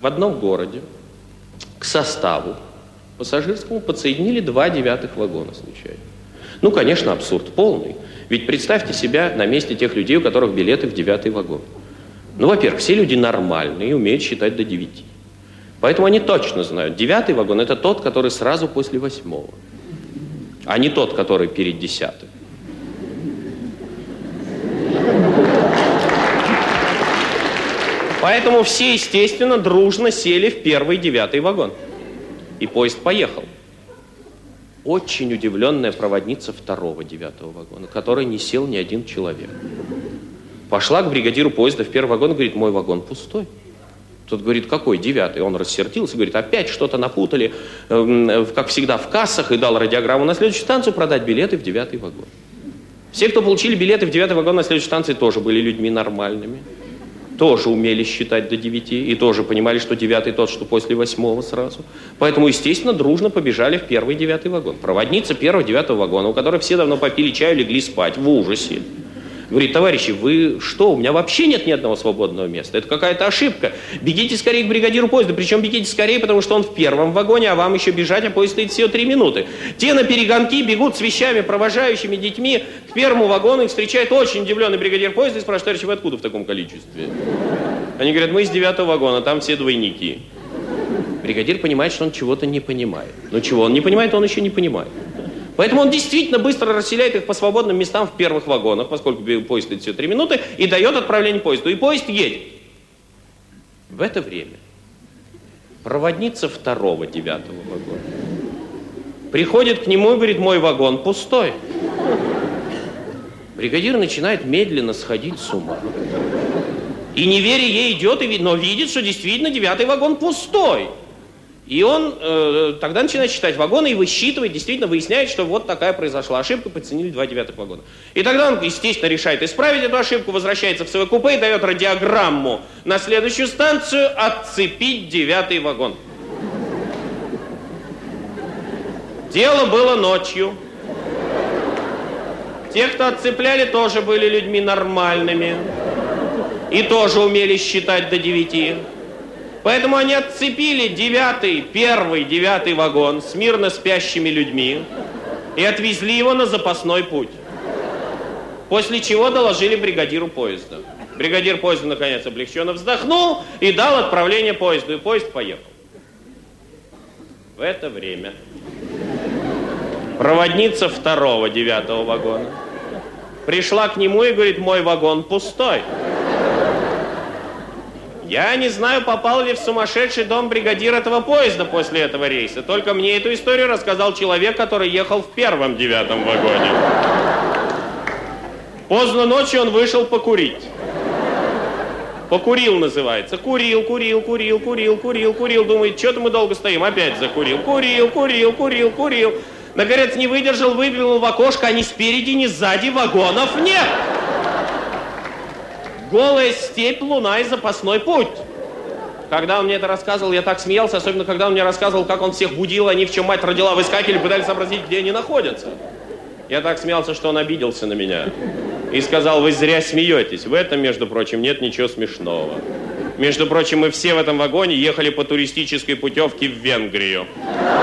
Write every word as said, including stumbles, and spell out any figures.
В одном городе к составу пассажирскому подсоединили два девятых вагона случайно. Ну, конечно, абсурд полный. Ведь представьте себя на месте тех людей, у которых билеты в девятый вагон. Ну, во-первых, все люди нормальные и умеют считать до девяти. Поэтому они точно знают, девятый вагон – это тот, который сразу после восьмого, а не тот, который перед десятым. Поэтому все, естественно, дружно сели в первый девятый вагон. И поезд поехал. Очень удивленная проводница второго девятого вагона, в который не сел ни один человек. Пошла к бригадиру поезда в первый вагон и говорит: мой вагон пустой. Тот говорит: какой девятый? Он рассердился, говорит: опять что-то напутали, э, как всегда, в кассах, и дал радиограмму на следующую станцию продать билеты в девятый вагон. Все, кто получили билеты в девятый вагон на следующей станции, тоже были людьми нормальными. Тоже умели считать до девяти и тоже понимали, что девятый тот, что после восьмого сразу. Поэтому, естественно, дружно побежали в первый девятый вагон. Проводница первого девятого вагона, у которой все давно попили чаю, легли спать в ужасе. Говорит: товарищи, вы что, у меня вообще нет ни одного свободного места. Это какая-то ошибка. Бегите скорее к бригадиру поезда. Причем бегите скорее, потому что он в первом вагоне, а вам еще бежать, а поезд стоит всего три минуты. Те на перегонки бегут с вещами, провожающими детьми к первому вагону. Их встречает очень удивленный бригадир поезда и спрашивает: товарищи, вы откуда в таком количестве? Они говорят: мы из девятого вагона, там все двойники. Бригадир понимает, что он чего-то не понимает. Но чего он не понимает, он еще не понимает. Поэтому он действительно быстро расселяет их по свободным местам в первых вагонах, поскольку поезд идет всего три минуты, и дает отправление поезду. И поезд едет. В это время проводница второго девятого вагона приходит к нему и говорит: мой вагон пустой. Бригадир начинает медленно сходить с ума. И не веря ей идет, но видит, что действительно девятый вагон пустой. И он э, тогда начинает считать вагоны и высчитывает, действительно выясняет, что вот такая произошла ошибка, подценили два девятых вагона. И тогда он, естественно, решает исправить эту ошибку, возвращается в свое купе и дает радиограмму на следующую станцию отцепить девятый вагон. Дело было ночью. Те, кто отцепляли, тоже были людьми нормальными и тоже умели считать до девяти. Поэтому они отцепили девятый, первый, девятый вагон с мирно спящими людьми и отвезли его на запасной путь. После чего доложили бригадиру поезда. Бригадир поезда, наконец, облегченно вздохнул и дал отправление поезду, и поезд поехал. В это время проводница второго девятого вагона пришла к нему и говорит: мой вагон пустой. Я не знаю, попал ли в сумасшедший дом бригадир этого поезда после этого рейса. Только мне эту историю рассказал человек, который ехал в первом девятом вагоне. Поздно ночью он вышел покурить. Покурил, называется. Курил, курил, курил, курил, курил, курил. Думает, что-то мы долго стоим. Опять закурил. Курил, курил, курил, курил. Наконец не выдержал, выглянул в окошко, а ни спереди, ни сзади вагонов нет. Голая степь, луна и запасной путь. Когда он мне это рассказывал, я так смеялся, особенно когда он мне рассказывал, как он всех будил, они, в чем мать родила, выскакивали, пытались сообразить, где они находятся. Я так смеялся, что он обиделся на меня. И сказал: вы зря смеетесь. В этом, между прочим, нет ничего смешного. Между прочим, мы все в этом вагоне ехали по туристической путевке в Венгрию.